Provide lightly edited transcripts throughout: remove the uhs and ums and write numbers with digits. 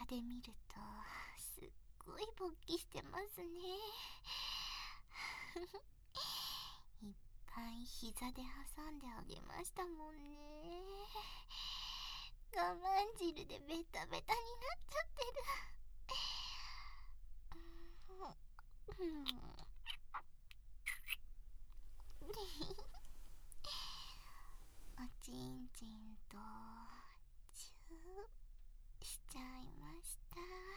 で見るとすっごい勃起してますね。いっぱい膝で挟んであげましたもんね。我慢汁でベタベタになっちゃってる。おちんちんとチューしちゃいました。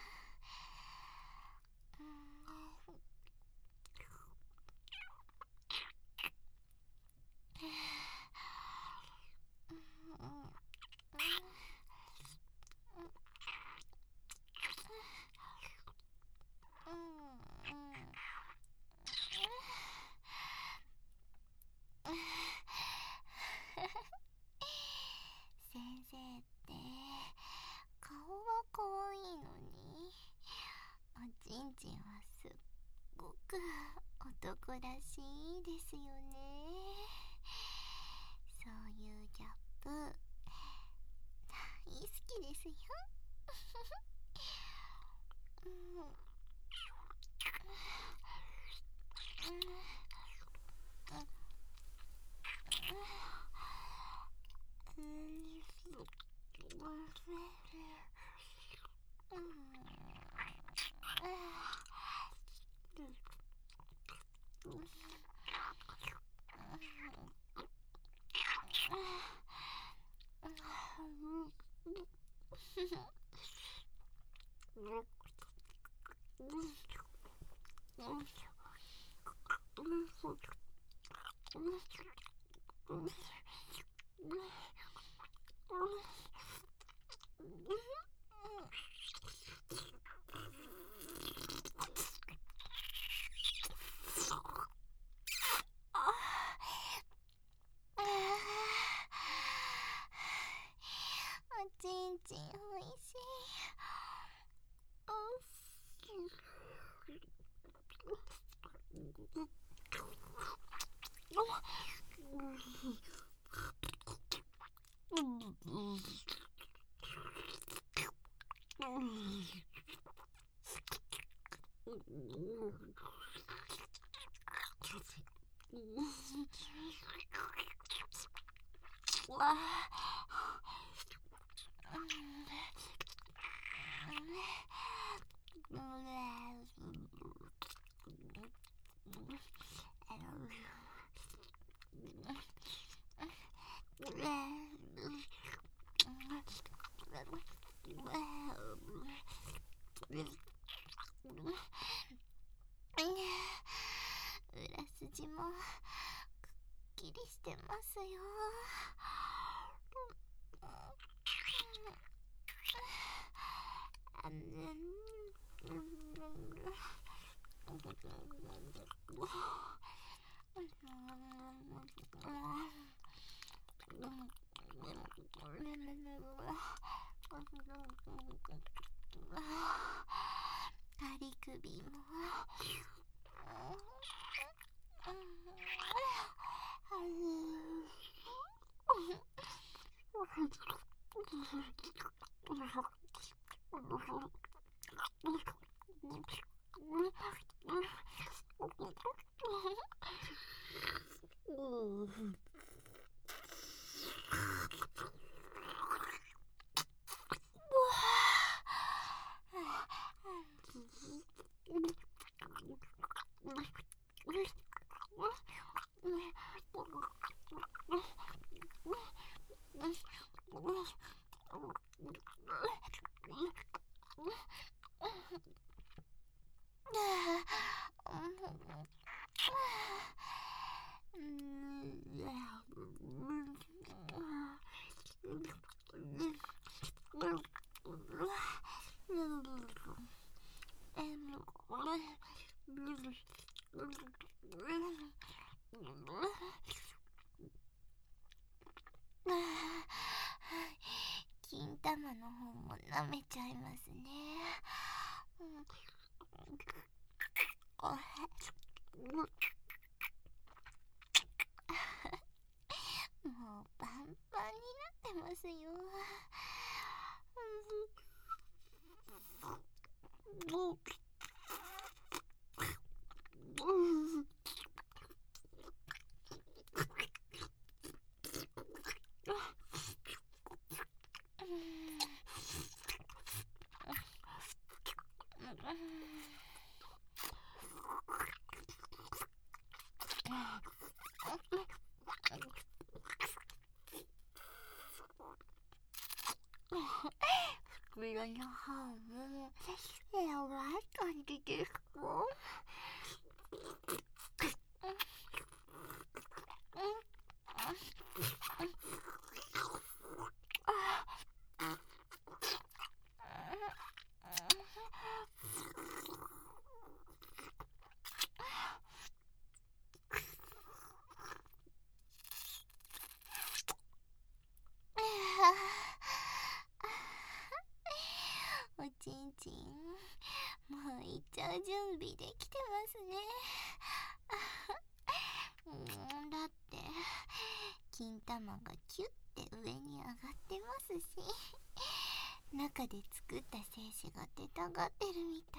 先生って顔は可愛いのにおちんちんはすっごく男らしいですよね。そういうギャップ大好きですよ。おちんちんおいしい。裏筋もくっきりしてますよ。仮首も金玉の方も舐めちゃいますね。もうパンパンになってますよ。 袋の方もやばい感じですか？おちんちん、もう行っちゃう準備できてますね。だって金玉がキュッて上に上がってますし、中で作った精子が出たがってるみたい。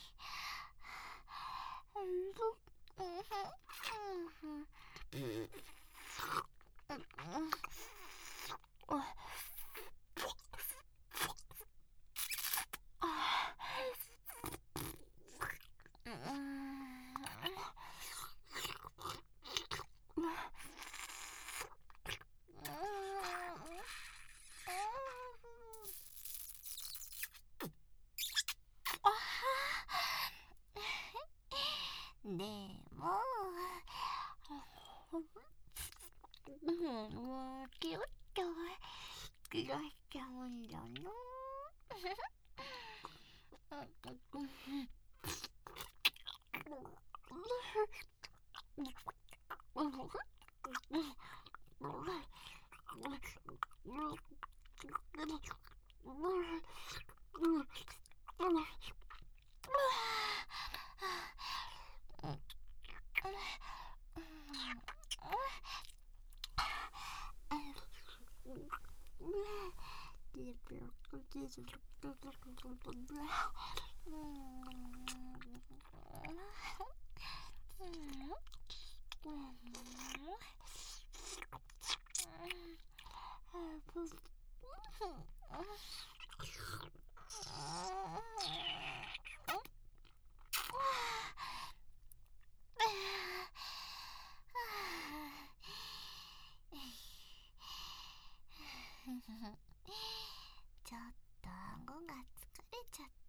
でももうキュッと切らしちゃうんだな。ちょっと顎が疲れちゃった。